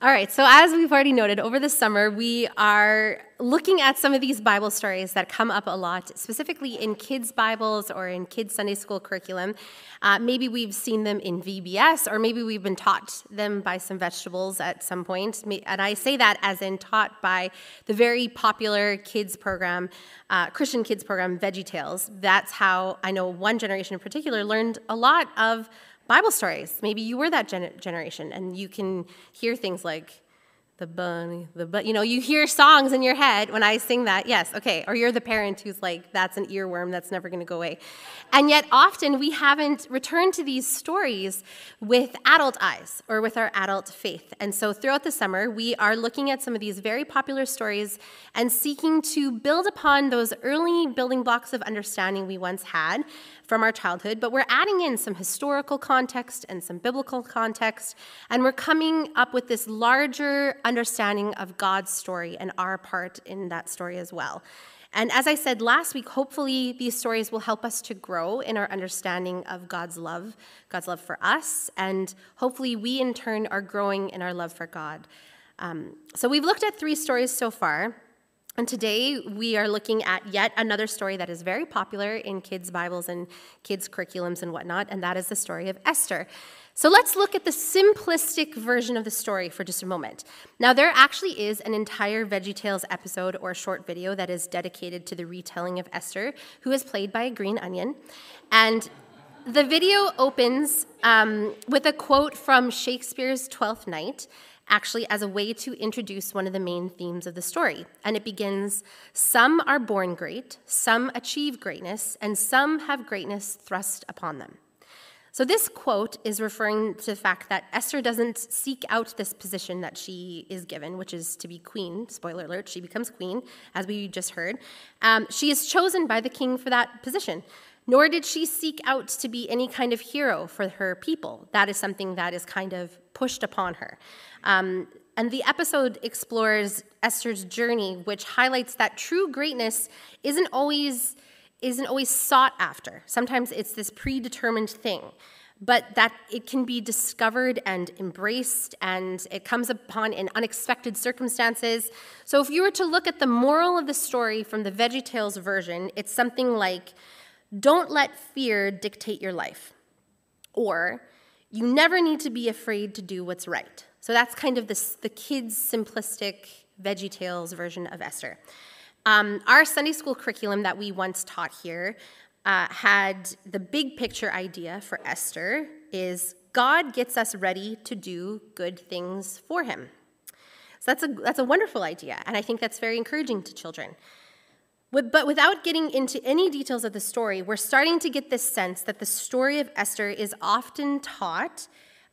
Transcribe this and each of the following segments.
All right, so as we've already noted, over the summer, we are looking at some of these Bible stories that come up a lot, specifically in kids' Bibles or in kids' Sunday school curriculum. Maybe we've seen them in VBS, or maybe we've been taught them by some vegetables at some point. And I say that as in taught by the very popular kids program, Christian kids program, VeggieTales. That's how I know one generation in particular learned a lot of Bible stories. Maybe you were that generation, and you can hear things like the bunny, you hear songs in your head when I sing that. Yes, okay. Or you're the parent who's like, that's an earworm that's never going to go away. And yet often we haven't returned to these stories with adult eyes or with our adult faith. And so throughout the summer, we are looking at some of these very popular stories and seeking to build upon those early building blocks of understanding we once had from our childhood, but we're adding in some historical context and some biblical context, and we're coming up with this larger understanding of God's story and our part in that story as well. And as I said last week, hopefully these stories will help us to grow in our understanding of God's love for us, and hopefully we in turn are growing in our love for God. So we've looked at 3 stories so far. And today we are looking at yet another story that is very popular in kids' Bibles and kids' curriculums and whatnot, and that is the story of Esther. So let's look at the simplistic version of the story for just a moment. Now, there actually is an entire VeggieTales episode or short video that is dedicated to the retelling of Esther, who is played by a green onion. And the video opens with a quote from Shakespeare's Twelfth Night, actually as a way to introduce one of the main themes of the story. And it begins, "Some are born great, some achieve greatness, and some have greatness thrust upon them." So this quote is referring to the fact that Esther doesn't seek out this position that she is given, which is to be queen. Spoiler alert, she becomes queen, as we just heard. She is chosen by the king for that position. Nor did she seek out to be any kind of hero for her people. That is something that is kind of pushed upon her. And the episode explores Esther's journey, which highlights that true greatness isn't always sought after. Sometimes it's this predetermined thing, but that it can be discovered and embraced, and it comes upon in unexpected circumstances. So if you were to look at the moral of the story from the VeggieTales version, it's something like, don't let fear dictate your life. Or, you never need to be afraid to do what's right. So that's kind of the kids' simplistic VeggieTales version of Esther. Our Sunday school curriculum that we once taught here had the big picture idea for Esther is God gets us ready to do good things for him. So that's a wonderful idea, and I think that's very encouraging to children. But without getting into any details of the story, we're starting to get this sense that the story of Esther is often taught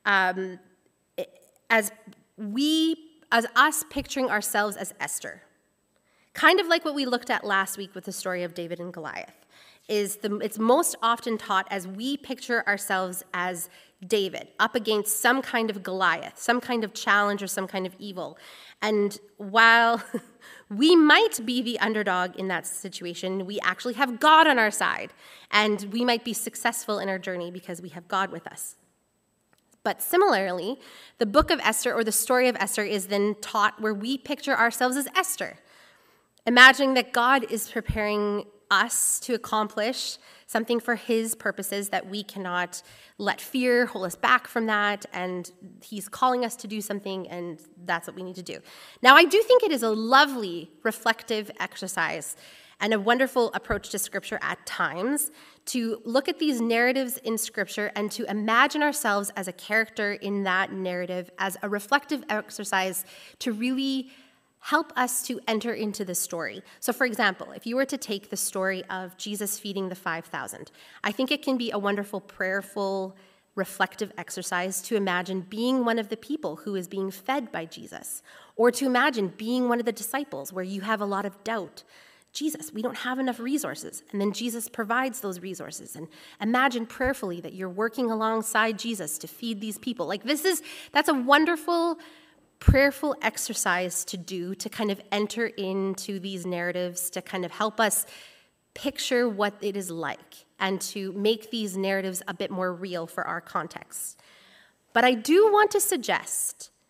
as us picturing ourselves as Esther. Kind of like what we looked at last week with the story of David and Goliath. It's most often taught as we picture ourselves as David, up against some kind of Goliath, some kind of challenge or some kind of evil. And while we might be the underdog in that situation, we actually have God on our side, and we might be successful in our journey because we have God with us. But similarly, the book of Esther or the story of Esther is then taught where we picture ourselves as Esther, imagining that God is preparing us to accomplish something for his purposes, that we cannot let fear hold us back from that, and he's calling us to do something, and that's what we need to do. Now, I do think it is a lovely reflective exercise and a wonderful approach to Scripture at times to look at these narratives in Scripture and to imagine ourselves as a character in that narrative as a reflective exercise to really help us to enter into the story. So for example, if you were to take the story of Jesus feeding the 5,000, I think it can be a wonderful, prayerful, reflective exercise to imagine being one of the people who is being fed by Jesus, or to imagine being one of the disciples where you have a lot of doubt. Jesus, we don't have enough resources. And then Jesus provides those resources. And imagine prayerfully that you're working alongside Jesus to feed these people. That's a wonderful, prayerful exercise to do, to kind of enter into these narratives, to kind of help us picture what it is like and to make these narratives a bit more real for our context. But I do want to suggest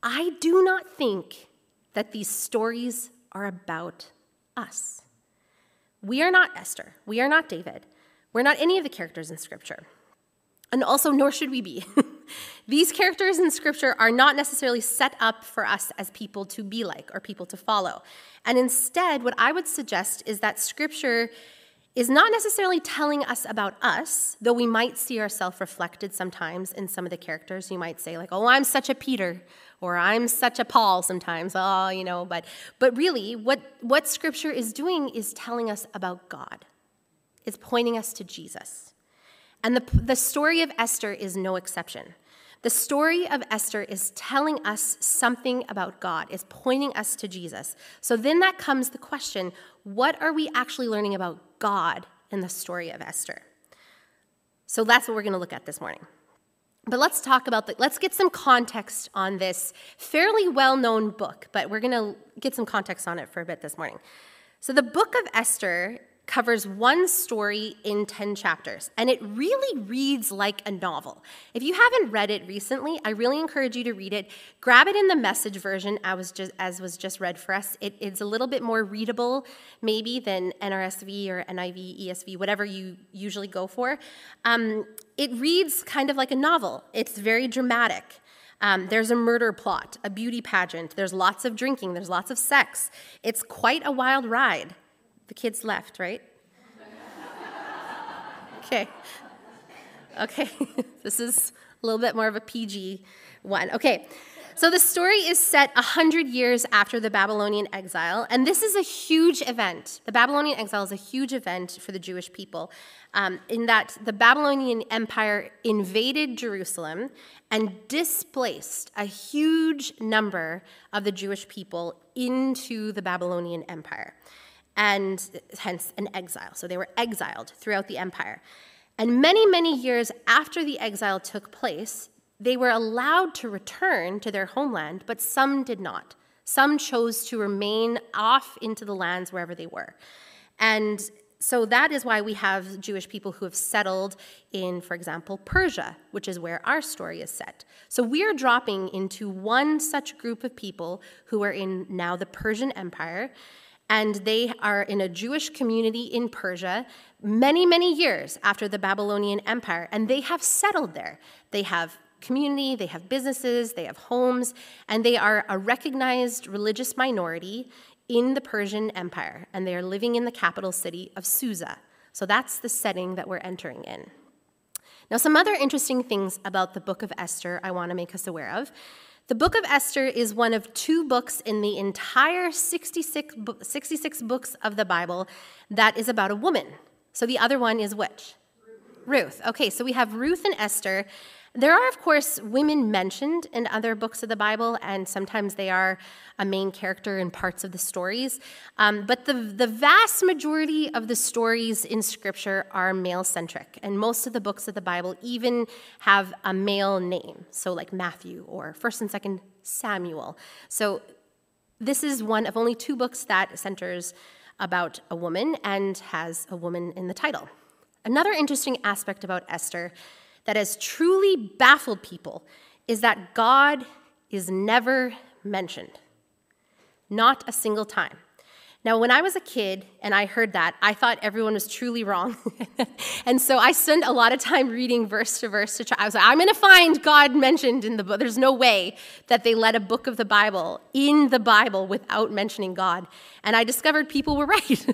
I do not think that these stories are about us. We are not Esther. We are not David. We're not any of the characters in Scripture. And also, nor should we be. These characters in Scripture are not necessarily set up for us as people to be like or people to follow. And instead, what I would suggest is that Scripture is not necessarily telling us about us, though we might see ourselves reflected sometimes in some of the characters. You might say, like, oh, I'm such a Peter, or I'm such a Paul sometimes, but really, what Scripture is doing is telling us about God. It's pointing us to Jesus. And the story of Esther is no exception. The story of Esther is telling us something about God. It's pointing us to Jesus. So then that comes the question, what are we actually learning about God in the story of Esther? So that's what we're going to look at this morning. But let's get some context on this fairly well-known book, but we're going to get some context on it for a bit this morning. So the book of Esther covers one story in 10 chapters, and it really reads like a novel. If you haven't read it recently, I really encourage you to read it. Grab it in the Message version, as was just read for us. It's a little bit more readable, maybe, than NRSV or NIV, ESV, whatever you usually go for. It reads kind of like a novel. It's very dramatic. There's a murder plot, a beauty pageant. There's lots of drinking. There's lots of sex. It's quite a wild ride. The kids left, right? Okay. This is a little bit more of a PG one. Okay. So the story is set 100 years after the Babylonian exile, and this is a huge event. The Babylonian exile is a huge event for the Jewish people, in that the Babylonian Empire invaded Jerusalem and displaced a huge number of the Jewish people into the Babylonian Empire, and hence an exile. So they were exiled throughout the empire. And many, many years after the exile took place, they were allowed to return to their homeland, but some did not. Some chose to remain off into the lands wherever they were. And so that is why we have Jewish people who have settled in, for example, Persia, which is where our story is set. So we are dropping into one such group of people who are in now the Persian Empire, and they are in a Jewish community in Persia many, many years after the Babylonian Empire, and they have settled there. They have community, they have businesses, they have homes, and they are a recognized religious minority in the Persian Empire, and they are living in the capital city of Susa. So that's the setting that we're entering in. Now, some other interesting things about the book of Esther I want to make us aware of. The book of Esther is one of 2 books in the entire 66 books of the Bible that is about a woman. So the other one is which? Ruth. Okay, so we have Ruth and Esther. There are, of course, women mentioned in other books of the Bible, and sometimes they are a main character in parts of the stories. But the vast majority of the stories in Scripture are male-centric, and most of the books of the Bible even have a male name, so like Matthew or 1st and 2nd Samuel. So this is one of only 2 books that centers about a woman and has a woman in the title. Another interesting aspect about Esther that has truly baffled people is that God is never mentioned. Not a single time. Now, when I was a kid and I heard that, I thought everyone was truly wrong. And so I spent a lot of time reading verse to verse to try. I was like, I'm going to find God mentioned in the book. There's no way that they let a book of the Bible in the Bible without mentioning God. And I discovered people were right.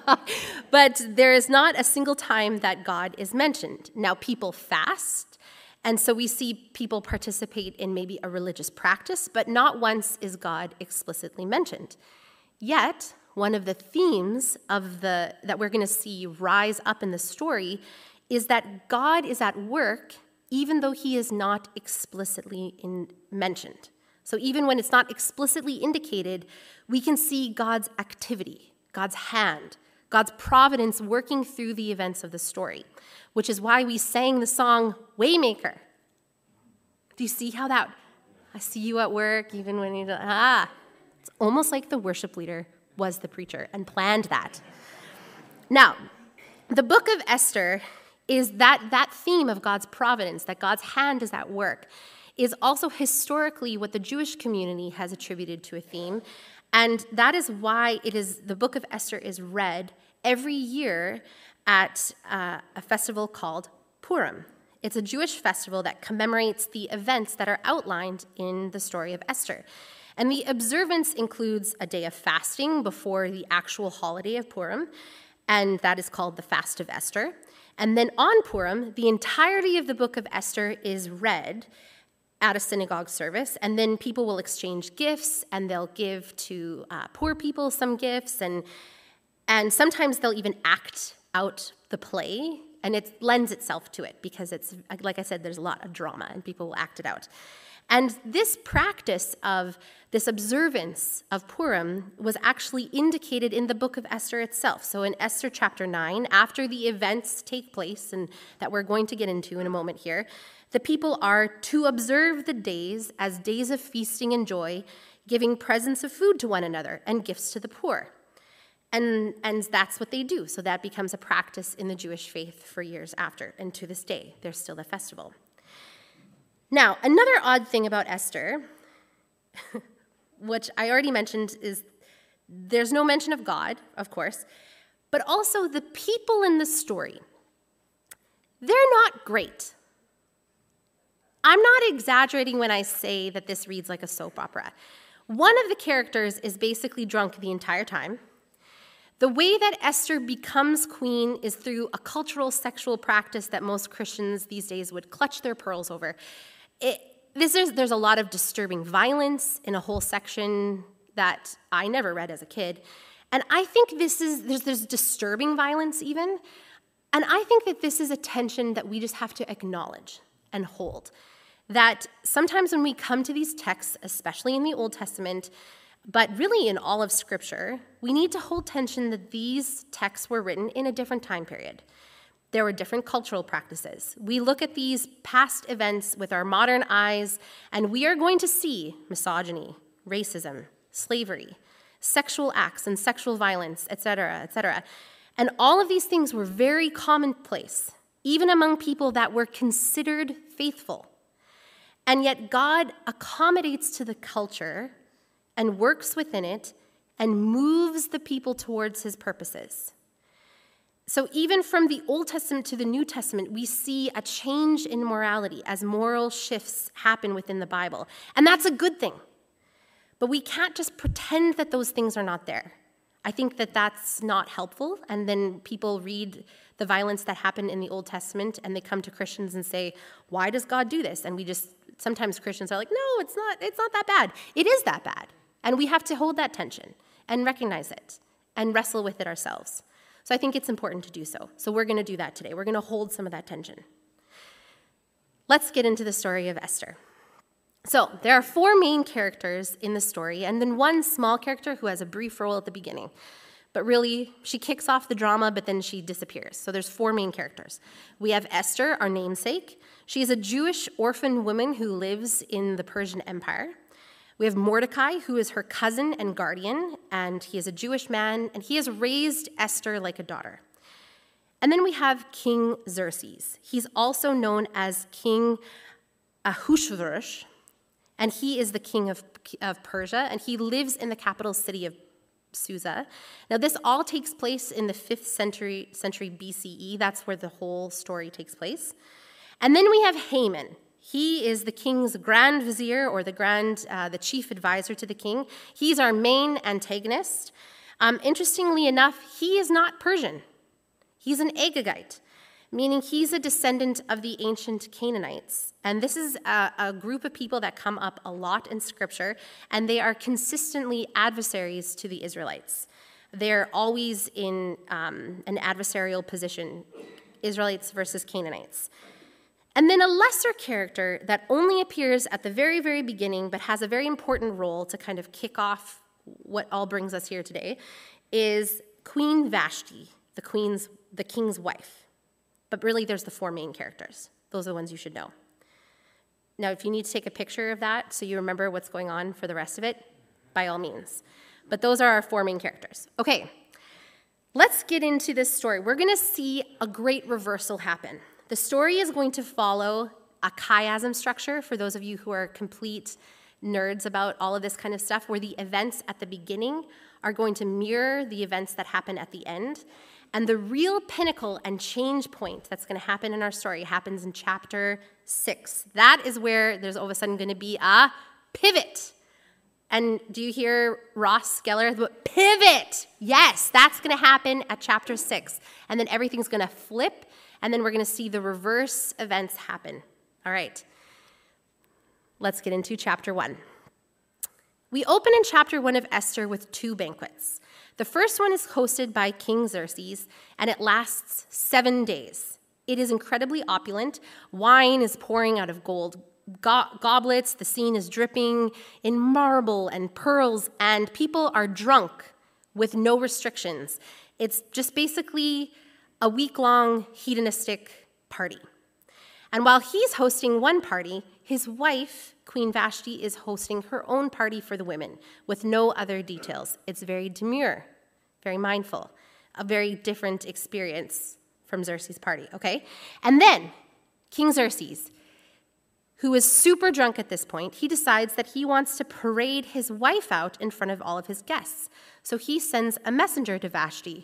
But there is not a single time that God is mentioned. Now, people fast, and so we see people participate in maybe a religious practice, but not once is God explicitly mentioned. Yet, one of the themes that we're going to see rise up in the story is that God is at work even though he is not explicitly mentioned. So even when it's not explicitly indicated, we can see God's activity, God's hand, God's providence working through the events of the story, which is why we sang the song Waymaker. Do you see how that, I see you at work even when you don't, it's almost like the worship leader was the preacher and planned that. Now, the book of Esther is that theme of God's providence, that God's hand is at work, is also historically what the Jewish community has attributed to a theme, and that is why the book of Esther is read every year at a festival called Purim. It's a Jewish festival that commemorates the events that are outlined in the story of Esther. And the observance includes a day of fasting before the actual holiday of Purim, and that is called the Fast of Esther. And then on Purim, the entirety of the book of Esther is read at a synagogue service, and then people will exchange gifts, and they'll give to poor people some gifts, and sometimes they'll even act out the play, and it lends itself to it because it's, like I said, there's a lot of drama, and people will act it out. And this practice of this observance of Purim was actually indicated in the book of Esther itself. So in Esther chapter 9, after the events take place, and that we're going to get into in a moment here, the people are to observe the days as days of feasting and joy, giving presents of food to one another and gifts to the poor. And that's what they do. So that becomes a practice in the Jewish faith for years after. And to this day, there's still a festival. Now, another odd thing about Esther, which I already mentioned, is there's no mention of God, of course, but also the people in the story. They're not great. I'm not exaggerating when I say that this reads like a soap opera. One of the characters is basically drunk the entire time. The way that Esther becomes queen is through a cultural sexual practice that most Christians these days would clutch their pearls over. There's a lot of disturbing violence in a whole section that I never read as a kid. And I think there's disturbing violence even. And I think that this is a tension that we just have to acknowledge and hold. That sometimes when we come to these texts, especially in the Old Testament, but really in all of Scripture, we need to hold tension that these texts were written in a different time period. There were different cultural practices. We look at these past events with our modern eyes, and we are going to see misogyny, racism, slavery, sexual acts and sexual violence, etc., etc. And all of these things were very commonplace, even among people that were considered faithful. And yet God accommodates to the culture and works within it and moves the people towards his purposes. So even from the Old Testament to the New Testament, we see a change in morality as moral shifts happen within the Bible. And that's a good thing. But we can't just pretend that those things are not there. I think that that's not helpful. And then people read the violence that happened in the Old Testament, and they come to Christians and say, why does God do this? And sometimes Christians are like, no, it's not that bad. It is that bad. And we have to hold that tension and recognize it and wrestle with it ourselves. So I think it's important to do so. So we're going to do that today. We're going to hold some of that tension. Let's get into the story of Esther. So there are 4 main characters in the story, and then one small character who has a brief role at the beginning. But really, she kicks off the drama, but then she disappears. So there's 4 main characters. We have Esther, our namesake. She is a Jewish orphan woman who lives in the Persian Empire. We have Mordecai, who is her cousin and guardian, and he is a Jewish man, and he has raised Esther like a daughter. And then we have King Xerxes. He's also known as King Ahasuerus, and he is the king of Persia, and he lives in the capital city of Susa. Now, this all takes place in the 5th century BCE. That's where the whole story takes place. And then we have Haman. He is the king's grand vizier, or the chief advisor to the king. He's our main antagonist. Interestingly enough, he is not Persian. He's an Agagite, meaning he's a descendant of the ancient Canaanites. And this is a group of people that come up a lot in Scripture, and they are consistently adversaries to the Israelites. They're always in an adversarial position, Israelites versus Canaanites. And then a lesser character that only appears at the very, very beginning, but has a very important role to kind of kick off what all brings us here today, is Queen Vashti, the king's wife. But really, there's the 4 main characters. Those are the ones you should know. Now, if you need to take a picture of that so you remember what's going on for the rest of it, by all means. But those are our 4 main characters. Okay, let's get into this story. We're going to see a great reversal happen. The story is going to follow a chiasm structure, for those of you who are complete nerds about all of this kind of stuff, where the events at the beginning are going to mirror the events that happen at the end. And the real pinnacle and change point that's going to happen in our story happens in chapter 6. That is where there's all of a sudden going to be a pivot. And do you hear Ross Geller? Pivot! Yes, that's going to happen at chapter 6. And then everything's going to flip, and then we're going to see the reverse events happen. All right. Let's get into chapter 1. We open in chapter 1 of Esther with 2 banquets. The first one is hosted by King Xerxes, and it lasts 7 days. It is incredibly opulent. Wine is pouring out of gold goblets. The scene is dripping in marble and pearls, and people are drunk with no restrictions. It's just basically a week-long hedonistic party. And while he's hosting one party, his wife, Queen Vashti, is hosting her own party for the women with no other details. It's very demure, very mindful, a very different experience from Xerxes' party, okay? And then King Xerxes, who is super drunk at this point, he decides that he wants to parade his wife out in front of all of his guests. So he sends a messenger to Vashti.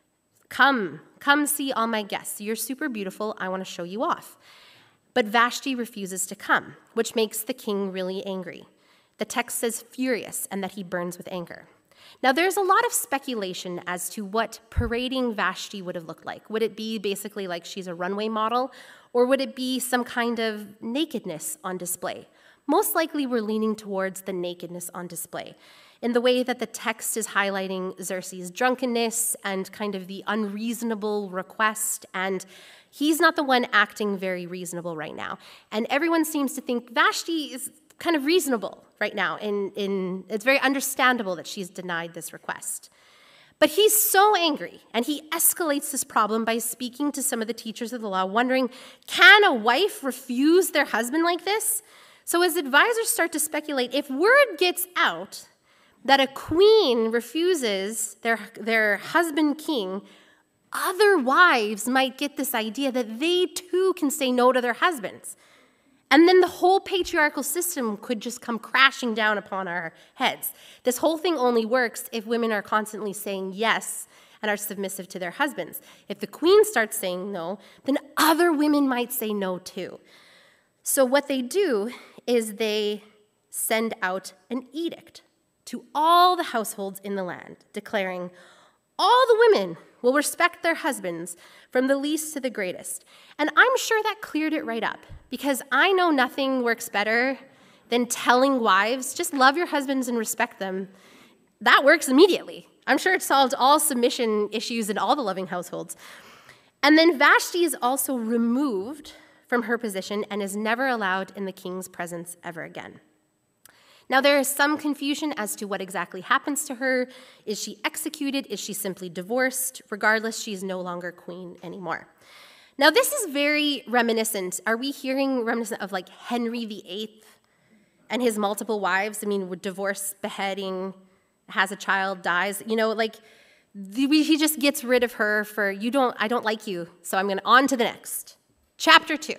Come see all my guests. You're super beautiful. I want to show you off. But Vashti refuses to come, which makes the king really angry. The text says furious, and that he burns with anger. Now, there's a lot of speculation as to what parading Vashti would have looked like. Would it be basically like she's a runway model, or would it be some kind of nakedness on display? Most likely, we're leaning towards the nakedness on display, in the way that the text is highlighting Xerxes' drunkenness and kind of the unreasonable request, and he's not the one acting very reasonable right now. And everyone seems to think Vashti is kind of reasonable right now. It's very understandable that she's denied this request. But he's so angry, and he escalates this problem by speaking to some of the teachers of the law, wondering, can a wife refuse their husband like this? So his advisors start to speculate, if word gets out that a queen refuses their husband king, other wives might get this idea that they too can say no to their husbands. And then the whole patriarchal system could just come crashing down upon our heads. This whole thing only works if women are constantly saying yes and are submissive to their husbands. If the queen starts saying no, then other women might say no too. So what they do is they send out an edict to all the households in the land, declaring, all the women will respect their husbands from the least to the greatest. And I'm sure that cleared it right up, because I know nothing works better than telling wives, just love your husbands and respect them. That works immediately. I'm sure it solved all submission issues in all the loving households. And then Vashti is also removed from her position and is never allowed in the king's presence ever again. Now, there is some confusion as to what exactly happens to her. Is she executed? Is she simply divorced? Regardless, she's no longer queen anymore. Now, this is very reminiscent. Are we hearing reminiscent of like Henry VIII and his multiple wives? I mean, with divorce, beheading, has a child, dies. You know, like he just gets rid of her for I don't like you, so I'm going to on to the next. Chapter 2.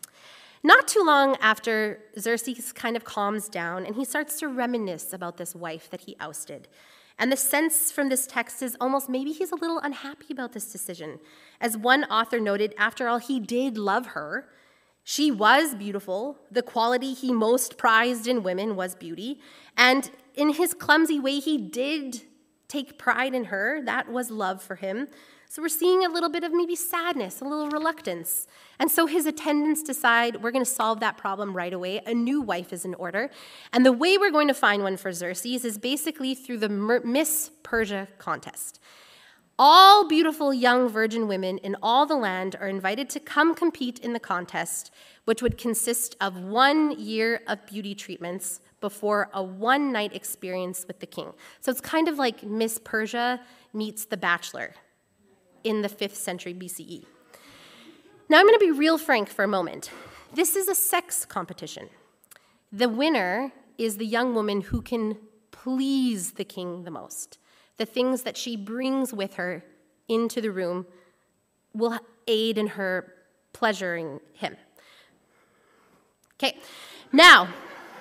Not too long after, Xerxes kind of calms down, and he starts to reminisce about this wife that he ousted. And the sense from this text is almost maybe he's a little unhappy about this decision. As one author noted, after all, he did love her. She was beautiful. The quality he most prized in women was beauty. And in his clumsy way, he did take pride in her. That was love for him. So we're seeing a little bit of maybe sadness, a little reluctance. And so his attendants decide we're going to solve that problem right away. A new wife is in order. And the way we're going to find one for Xerxes is basically through the Miss Persia contest. All beautiful young virgin women in all the land are invited to come compete in the contest, which would consist of 1 year of beauty treatments before a one-night experience with the king. So it's kind of like Miss Persia meets The Bachelor in the 5th century BCE. Now I'm going to be real frank for a moment. This is a sex competition. The winner is the young woman who can please the king the most. The things that she brings with her into the room will aid in her pleasuring him. Okay, now,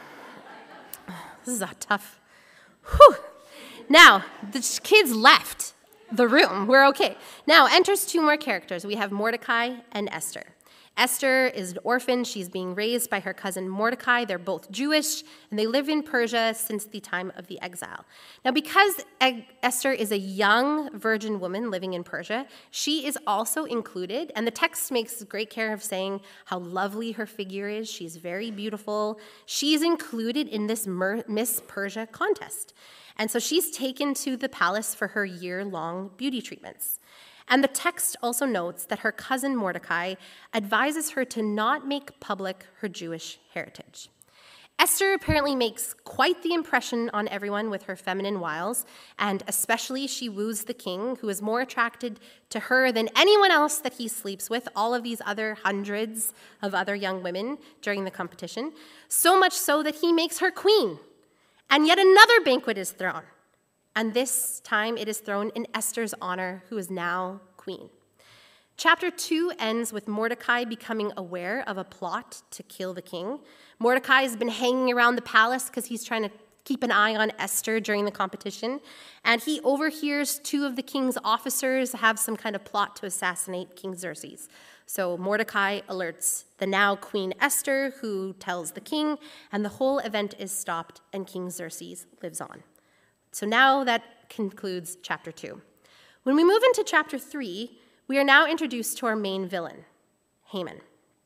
this is a tough, whew. Now, the kids left the room. We're okay. Now, enters two more characters. We have Mordecai and Esther. Esther is an orphan. She's being raised by her cousin Mordecai. They're both Jewish, and they live in Persia since the time of the exile. Now, because Esther is a young virgin woman living in Persia, she is also included, and the text makes great care of saying how lovely her figure is. She's very beautiful. She's included in this Miss Persia contest. And so she's taken to the palace for her year-long beauty treatments. And the text also notes that her cousin Mordecai advises her to not make public her Jewish heritage. Esther apparently makes quite the impression on everyone with her feminine wiles, and especially she woos the king, who is more attracted to her than anyone else that he sleeps with, all of these other hundreds of other young women during the competition, so much so that he makes her queen. And yet another banquet is thrown. And this time it is thrown in Esther's honor, who is now queen. Chapter 2 ends with Mordecai becoming aware of a plot to kill the king. Mordecai has been hanging around the palace because he's trying to keep an eye on Esther during the competition. And he overhears two of the king's officers have some kind of plot to assassinate King Xerxes. So Mordecai alerts the now Queen Esther, who tells the king, and the whole event is stopped, and King Xerxes lives on. So now that concludes chapter 2. When we move into chapter 3, we are now introduced to our main villain, Haman.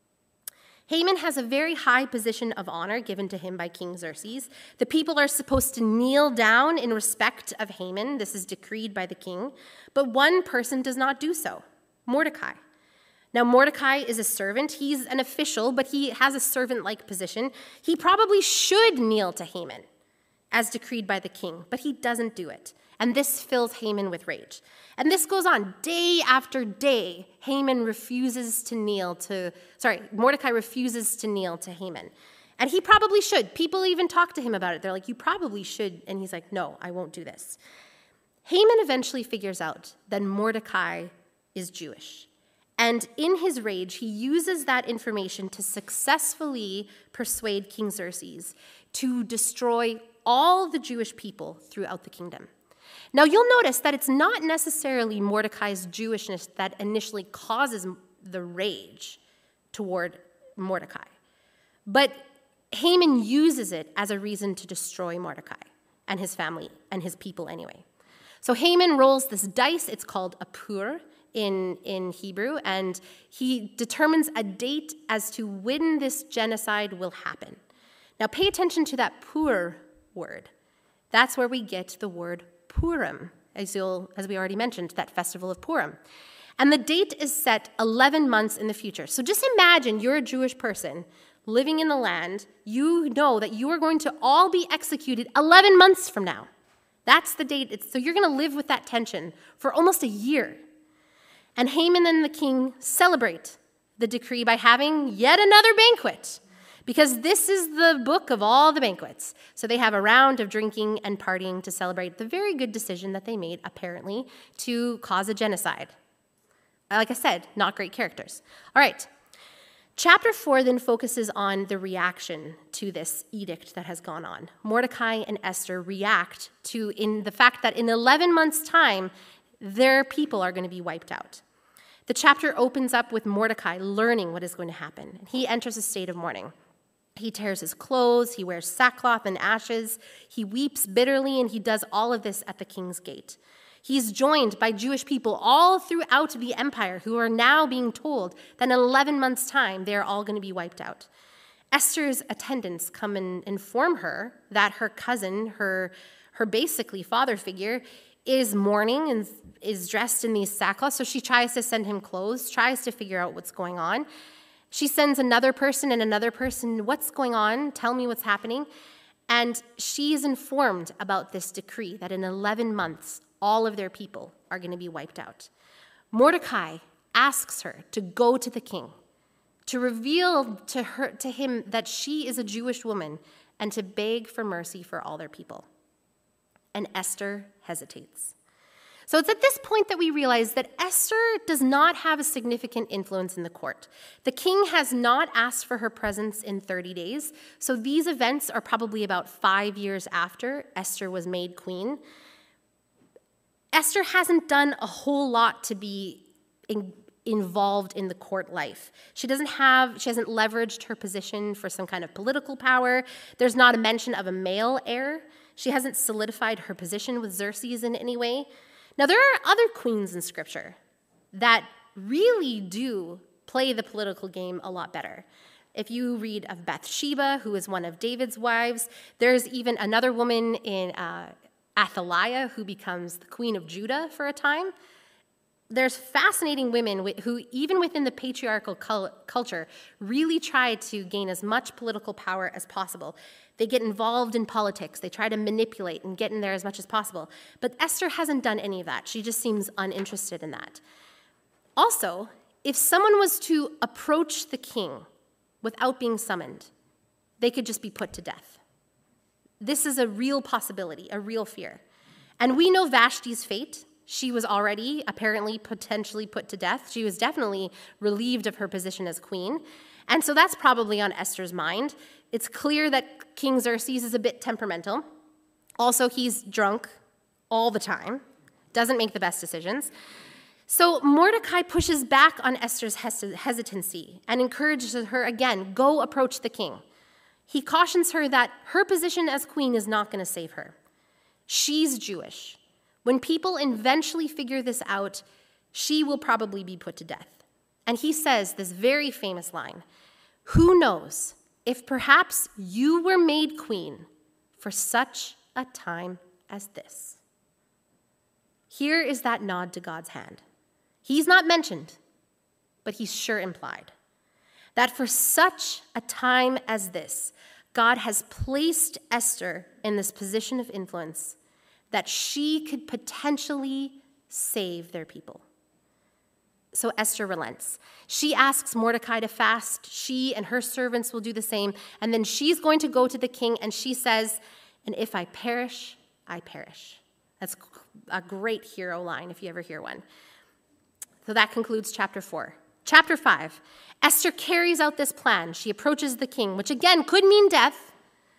Haman has a very high position of honor given to him by King Xerxes. The people are supposed to kneel down in respect of Haman. This is decreed by the king. But one person does not do so, Mordecai. Now, Mordecai is a servant. He's an official, but he has a servant-like position. He probably should kneel to Haman, as decreed by the king, but he doesn't do it. And this fills Haman with rage. And this goes on day after day. Mordecai refuses to kneel to Haman. And he probably should. People even talk to him about it. They're like, you probably should. And he's like, no, I won't do this. Haman eventually figures out that Mordecai is Jewish. And in his rage, he uses that information to successfully persuade King Xerxes to destroy all the Jewish people throughout the kingdom. Now, you'll notice that it's not necessarily Mordecai's Jewishness that initially causes the rage toward Mordecai, but Haman uses it as a reason to destroy Mordecai and his family and his people anyway. So Haman rolls this dice. It's called a pur in Hebrew, and he determines a date as to when this genocide will happen. Now, pay attention to that pur word. That's where we get the word Purim, as we already mentioned, that festival of Purim. And the date is set 11 months in the future. So just imagine you're a Jewish person living in the land. You know that you are going to all be executed 11 months from now. That's the date. So you're going to live with that tension for almost a year. And Haman and the king celebrate the decree by having yet another banquet, because this is the book of all the banquets. So they have a round of drinking and partying to celebrate the very good decision that they made, apparently, to cause a genocide. Like I said, not great characters. All right. Chapter 4 then focuses on the reaction to this edict that has gone on. Mordecai and Esther react to in the fact that in 11 months' time, their people are going to be wiped out. The chapter opens up with Mordecai learning what is going to happen. He enters a state of mourning. He tears his clothes, he wears sackcloth and ashes, he weeps bitterly, and he does all of this at the king's gate. He's joined by Jewish people all throughout the empire who are now being told that in 11 months' time, they're all going to be wiped out. Esther's attendants come and inform her that her cousin, her basically father figure, is mourning and is dressed in these sackcloth, so she tries to send him clothes, tries to figure out what's going on. She sends another person and another person, what's going on? Tell me what's happening. And she is informed about this decree that in 11 months, all of their people are going to be wiped out. Mordecai asks her to go to the king, to reveal to him that she is a Jewish woman, and to beg for mercy for all their people. And Esther hesitates. So it's at this point that we realize that Esther does not have a significant influence in the court. The king has not asked for her presence in 30 days, so these events are probably about 5 years after Esther was made queen. Esther hasn't done a whole lot to be involved in the court life. She hasn't leveraged her position for some kind of political power. There's not a mention of a male heir. She hasn't solidified her position with Xerxes in any way. Now, there are other queens in Scripture that really do play the political game a lot better. If you read of Bathsheba, who is one of David's wives, there's even another woman in Athaliah, who becomes the queen of Judah for a time. There's fascinating women who, even within the patriarchal culture, really try to gain as much political power as possible. They get involved in politics. They try to manipulate and get in there as much as possible. But Esther hasn't done any of that. She just seems uninterested in that. Also, if someone was to approach the king without being summoned, they could just be put to death. This is a real possibility, a real fear. And we know Vashti's fate. She was already apparently potentially put to death. She was definitely relieved of her position as queen. And so that's probably on Esther's mind. It's clear that King Xerxes is a bit temperamental. Also, he's drunk all the time, doesn't make the best decisions. So Mordecai pushes back on Esther's hesitancy and encourages her again, go approach the king. He cautions her that her position as queen is not going to save her. She's Jewish. When people eventually figure this out, she will probably be put to death. And he says this very famous line, "Who knows if perhaps you were made queen for such a time as this?" Here is that nod to God's hand. He's not mentioned, but he's sure implied. That for such a time as this, God has placed Esther in this position of influence that she could potentially save their people. So Esther relents. She asks Mordecai to fast. She and her servants will do the same. And then she's going to go to the king and she says, "And if I perish, I perish." That's a great hero line if you ever hear one. So that concludes chapter 4. Chapter 5, Esther carries out this plan. She approaches the king, which again could mean death,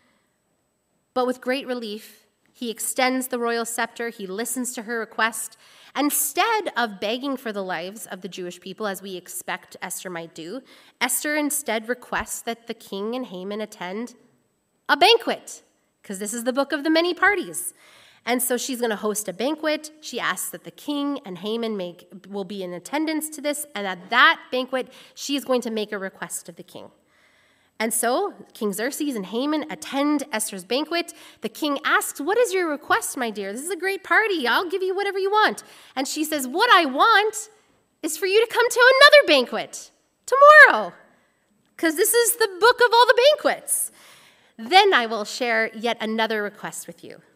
but with great relief, he extends the royal scepter. He listens to her request. Instead of begging for the lives of the Jewish people, as we expect Esther might do, Esther instead requests that the king and Haman attend a banquet, because this is the book of the many parties. And so she's going to host a banquet. She asks that the king and Haman will be in attendance to this, and at that banquet, she is going to make a request of the king. And so King Xerxes and Haman attend Esther's banquet. The king asks, "What is your request, my dear? This is a great party. I'll give you whatever you want." And she says, "What I want is for you to come to another banquet tomorrow, because this is the book of all the banquets. Then I will share yet another request with you."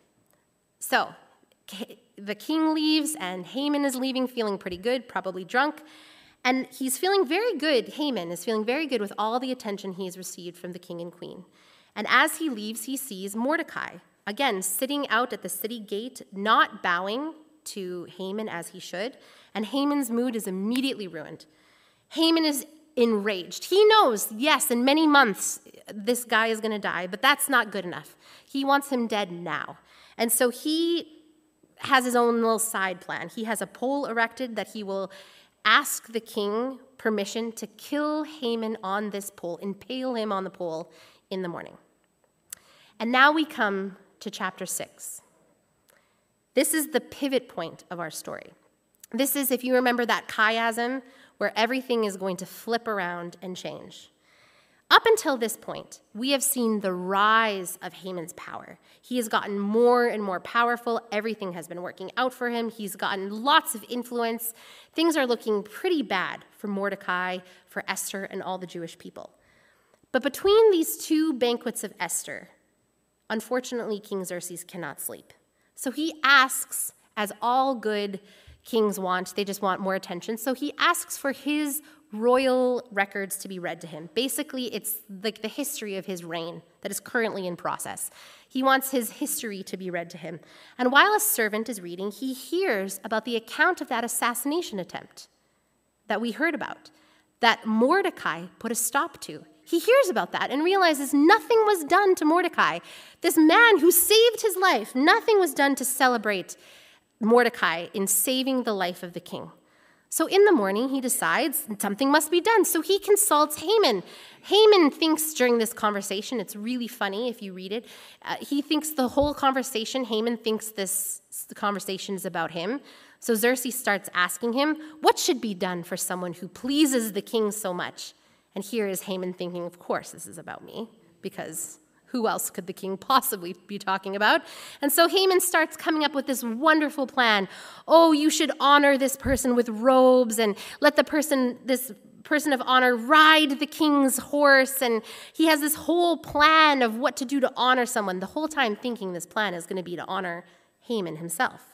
So the king leaves, and Haman is leaving feeling pretty good, probably drunk. And he's feeling very good, Haman is feeling very good with all the attention he has received from the king and queen. And as he leaves, he sees Mordecai, again, sitting out at the city gate, not bowing to Haman as he should. And Haman's mood is immediately ruined. Haman is enraged. He knows, yes, in many months, this guy is going to die, but that's not good enough. He wants him dead now. And so he has his own little side plan. He has a pole erected that he will ask the king permission to kill Haman on this pole, impale him on the pole in the morning. And now we come to chapter 6. This is the pivot point of our story. This is, if you remember that chiasm, where everything is going to flip around and change. Up until this point, we have seen the rise of Haman's power. He has gotten more and more powerful. Everything has been working out for him. He's gotten lots of influence. Things are looking pretty bad for Mordecai, for Esther, and all the Jewish people. But between these two banquets of Esther, unfortunately, King Xerxes cannot sleep. So he asks, as all good kings want, they just want more attention. So he asks for his royal records to be read to him. Basically, it's like the history of his reign that is currently in process. He wants his history to be read to him. And while a servant is reading, he hears about the account of that assassination attempt that we heard about, that Mordecai put a stop to. He hears about that and realizes nothing was done to Mordecai. This man who saved his life, nothing was done to celebrate Mordecai in saving the life of the king. So in the morning, he decides something must be done. So he consults Haman. Haman thinks during this conversation, it's really funny if you read it, he thinks the whole conversation, Haman thinks the conversation is about him. So Xerxes starts asking him, what should be done for someone who pleases the king so much? And here is Haman thinking, of course, this is about me, because who else could the king possibly be talking about? And so Haman starts coming up with this wonderful plan. Oh, you should honor this person with robes and let this person of honor ride the king's horse. And he has this whole plan of what to do to honor someone, the whole time thinking this plan is going to be to honor Haman himself.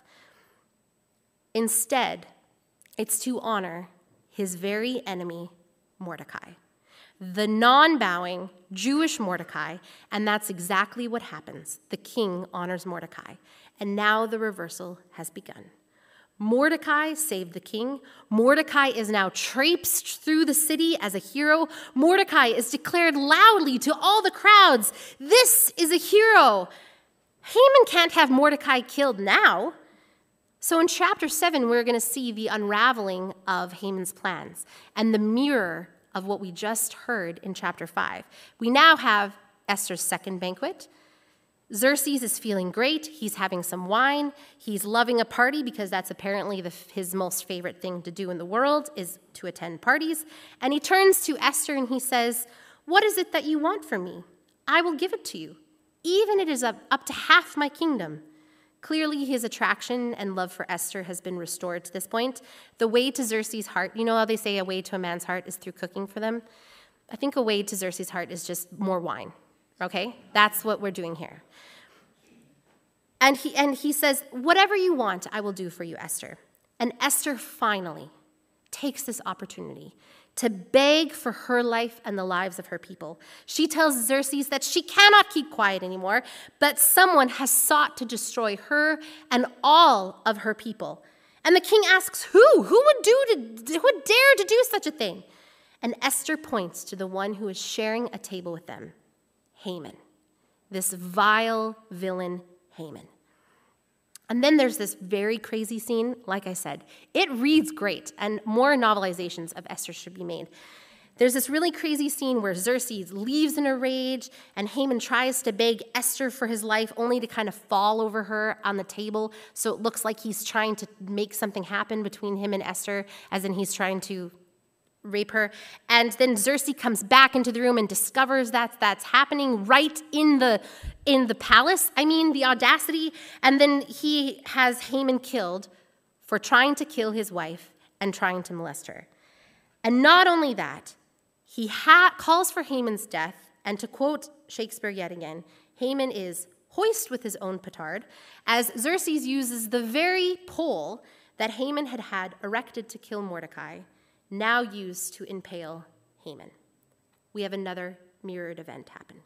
Instead, it's to honor his very enemy, Mordecai, the non-bowing Jewish Mordecai, and that's exactly what happens. The king honors Mordecai, and now the reversal has begun. Mordecai saved the king. Mordecai is now traipsed through the city as a hero. Mordecai is declared loudly to all the crowds, this is a hero. Haman can't have Mordecai killed now. So in chapter 7, we're going to see the unraveling of Haman's plans and the mirror of what we just heard in chapter 5. We now have Esther's second banquet. Xerxes is feeling great. He's having some wine. He's loving a party because that's apparently his most favorite thing to do in the world is to attend parties. And he turns to Esther and he says, what is it that you want from me? I will give it to you, even it is up to half my kingdom. Clearly, his attraction and love for Esther has been restored to this point. The way to Xerxes' heart, you know how they say a way to a man's heart is through cooking for them? I think a way to Xerxes' heart is just more wine, okay? That's what we're doing here. And he says, whatever you want, I will do for you, Esther. And Esther finally takes this opportunity to beg for her life and the lives of her people. She tells Xerxes that she cannot keep quiet anymore, but someone has sought to destroy her and all of her people. And the king asks, who? Who would dare to do such a thing? And Esther points to the one who is sharing a table with them, Haman, this vile villain Haman. And then there's this very crazy scene. Like I said, it reads great, and more novelizations of Esther should be made. There's this really crazy scene where Xerxes leaves in a rage, and Haman tries to beg Esther for his life, only to kind of fall over her on the table, so it looks like he's trying to make something happen between him and Esther, as in he's trying to rape her. And then Xerxes comes back into the room and discovers that that's happening right in the palace. I mean, the audacity. And then he has Haman killed for trying to kill his wife and trying to molest her. And not only that, he calls for Haman's death. And to quote Shakespeare yet again, Haman is hoist with his own petard, as Xerxes uses the very pole that Haman had erected to kill Mordecai, now used to impale Haman. We have another mirrored event happen.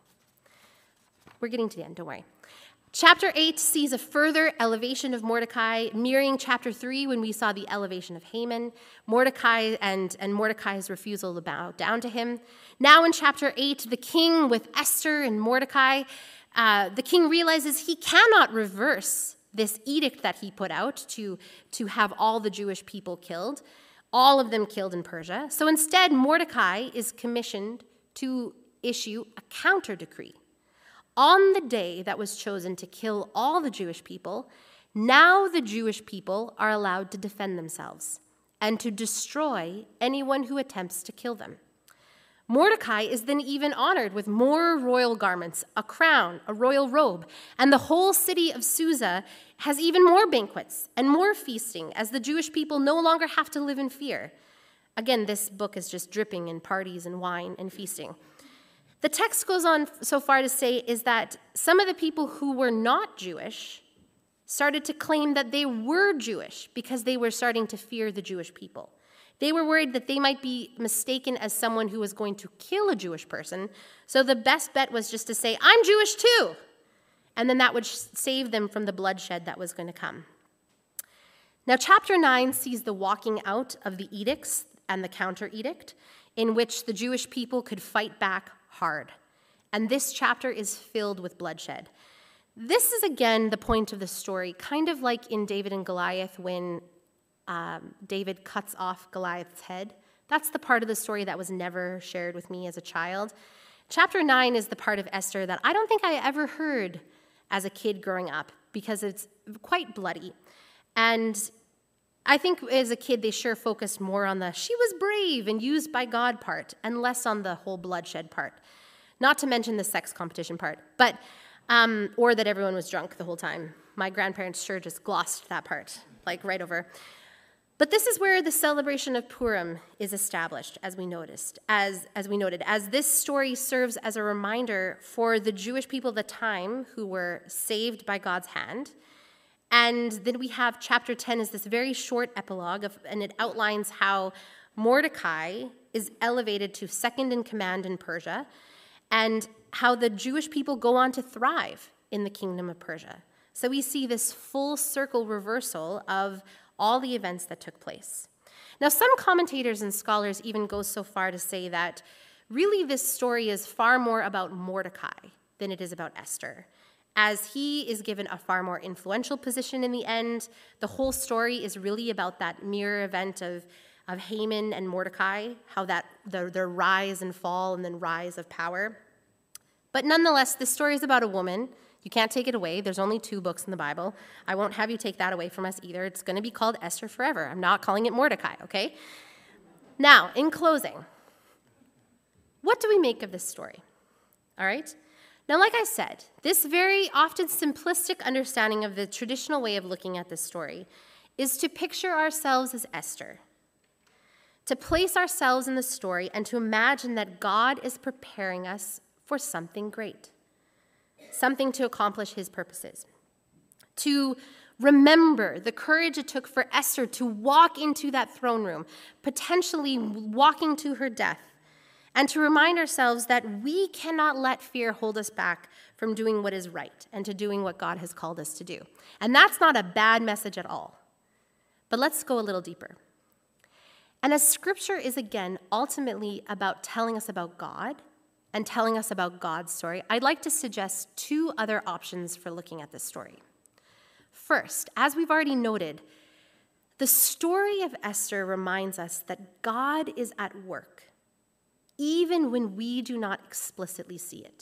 We're getting to the end, don't worry. Chapter 8 sees a further elevation of Mordecai, mirroring chapter 3 when we saw the elevation of Haman, Mordecai and Mordecai's refusal to bow down to him. Now in chapter 8, the king with Esther and Mordecai, the king realizes he cannot reverse this edict that he put out to have all the Jewish people killed, all of them killed in Persia. So instead, Mordecai is commissioned to issue a counter decree. On the day that was chosen to kill all the Jewish people, now the Jewish people are allowed to defend themselves and to destroy anyone who attempts to kill them. Mordecai is then even honored with more royal garments, a crown, a royal robe, and the whole city of Susa has even more banquets and more feasting as the Jewish people no longer have to live in fear. Again, this book is just dripping in parties and wine and feasting. The text goes on so far to say is that some of the people who were not Jewish started to claim that they were Jewish because they were starting to fear the Jewish people. They were worried that they might be mistaken as someone who was going to kill a Jewish person, so the best bet was just to say, I'm Jewish too. and then that would save them from the bloodshed that was going to come. Now, chapter 9 sees the walking out of the edicts and the counter-edict, in which the Jewish people could fight back hard. And this chapter is filled with bloodshed. This is, again, the point of the story, kind of like in David and Goliath when David cuts off Goliath's head. That's the part of the story that was never shared with me as a child. Chapter 9 is the part of Esther that I don't think I ever heard as a kid growing up because it's quite bloody. And I think as a kid, they sure focused more on the she was brave and used by God part and less on the whole bloodshed part. Not to mention the sex competition part, but or that everyone was drunk the whole time. My grandparents sure just glossed that part, like right over. But this is where the celebration of Purim is established, as we noted, as this story serves as a reminder for the Jewish people of the time who were saved by God's hand. And then we have chapter 10 is this very short epilogue, and it outlines how Mordecai is elevated to second in command in Persia, and how the Jewish people go on to thrive in the kingdom of Persia. So we see this full circle reversal of all the events that took place. Now, some commentators and scholars even go so far to say that really this story is far more about Mordecai than it is about Esther, as he is given a far more influential position in the end. The whole story is really about that mirror event of Haman and Mordecai, how that their rise and fall and then rise of power. But nonetheless, this story is about a woman. You can't take it away. There's only 2 books in the Bible. I won't have you take that away from us either. It's going to be called Esther forever. I'm not calling it Mordecai, okay? Now, in closing, what do we make of this story? All right? Now, like I said, this very often simplistic understanding of the traditional way of looking at this story is to picture ourselves as Esther, to place ourselves in the story and to imagine that God is preparing us for something great, something to accomplish his purposes, to remember the courage it took for Esther to walk into that throne room, potentially walking to her death, and to remind ourselves that we cannot let fear hold us back from doing what is right and to doing what God has called us to do. And that's not a bad message at all. But let's go a little deeper. And as Scripture is, again, ultimately about telling us about God and telling us about God's story, I'd like to suggest 2 other options for looking at this story. First, as we've already noted, the story of Esther reminds us that God is at work, even when we do not explicitly see it.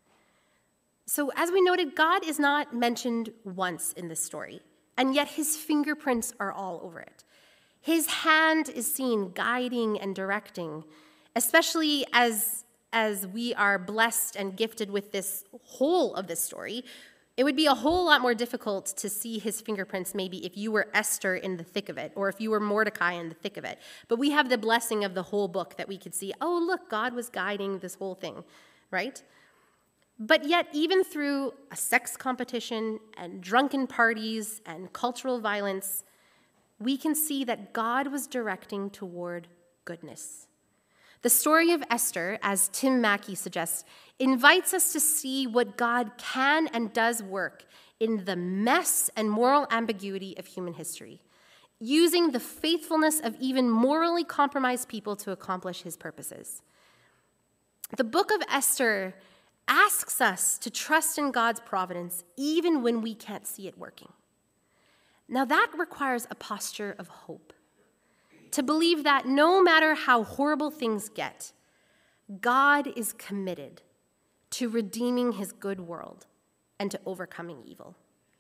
So as we noted, God is not mentioned once in this story, and yet his fingerprints are all over it. His hand is seen guiding and directing, especially as we are blessed and gifted with this whole of this story. It would be a whole lot more difficult to see his fingerprints maybe if you were Esther in the thick of it, or if you were Mordecai in the thick of it. But we have the blessing of the whole book that we could see, oh, look, God was guiding this whole thing, right? But yet, even through a sex competition and drunken parties and cultural violence, we can see that God was directing toward goodness. The story of Esther, as Tim Mackey suggests, invites us to see what God can and does work in the mess and moral ambiguity of human history, using the faithfulness of even morally compromised people to accomplish his purposes. The book of Esther asks us to trust in God's providence even when we can't see it working. Now that requires a posture of hope, to believe that no matter how horrible things get, God is committed to redeeming his good world and to overcoming evil.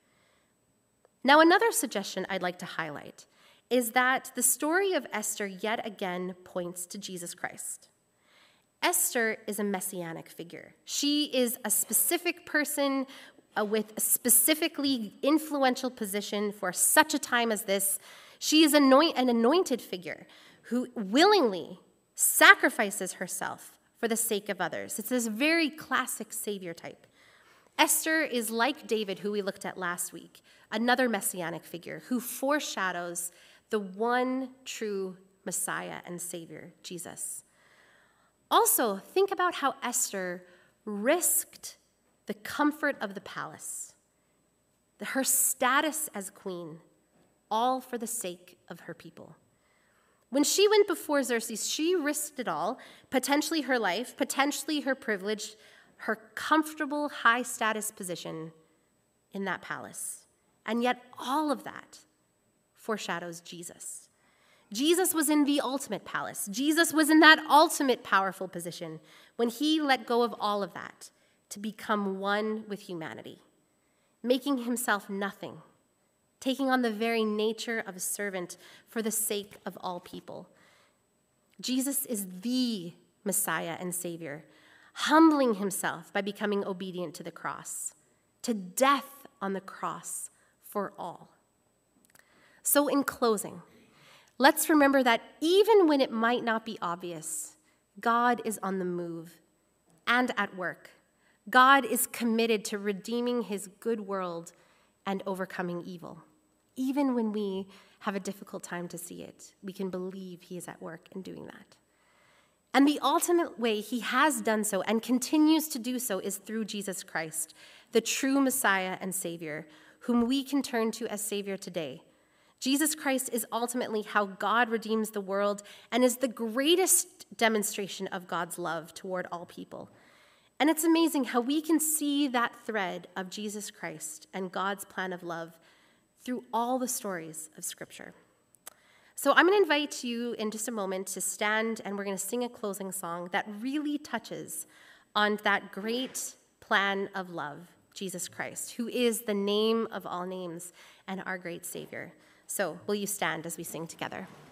Now, another suggestion I'd like to highlight is that the story of Esther yet again points to Jesus Christ. Esther is a messianic figure. She is a specific person with a specifically influential position for such a time as this. She is an anointed figure who willingly sacrifices herself for the sake of others. It's this very classic savior type. Esther is like David, who we looked at last week, another messianic figure who foreshadows the one true Messiah and Savior, Jesus. Also, think about how Esther risked the comfort of the palace, her status as queen, all for the sake of her people. When she went before Xerxes, she risked it all, potentially her life, potentially her privilege, her comfortable high-status position in that palace. And yet all of that foreshadows Jesus. Jesus was in the ultimate palace. Jesus was in that ultimate powerful position when he let go of all of that to become one with humanity, making himself nothing, taking on the very nature of a servant for the sake of all people. Jesus is the Messiah and Savior, humbling himself by becoming obedient to the cross, to death on the cross for all. So in closing, let's remember that even when it might not be obvious, God is on the move and at work. God is committed to redeeming his good world and overcoming evil. Even when we have a difficult time to see it, we can believe he is at work in doing that. And the ultimate way he has done so and continues to do so is through Jesus Christ, the true Messiah and Savior, whom we can turn to as Savior today. Jesus Christ is ultimately how God redeems the world and is the greatest demonstration of God's love toward all people. And it's amazing how we can see that thread of Jesus Christ and God's plan of love through all the stories of Scripture. So I'm going to invite you in just a moment to stand, and we're going to sing a closing song that really touches on that great plan of love, Jesus Christ, who is the name of all names and our great Savior. So will you stand as we sing together?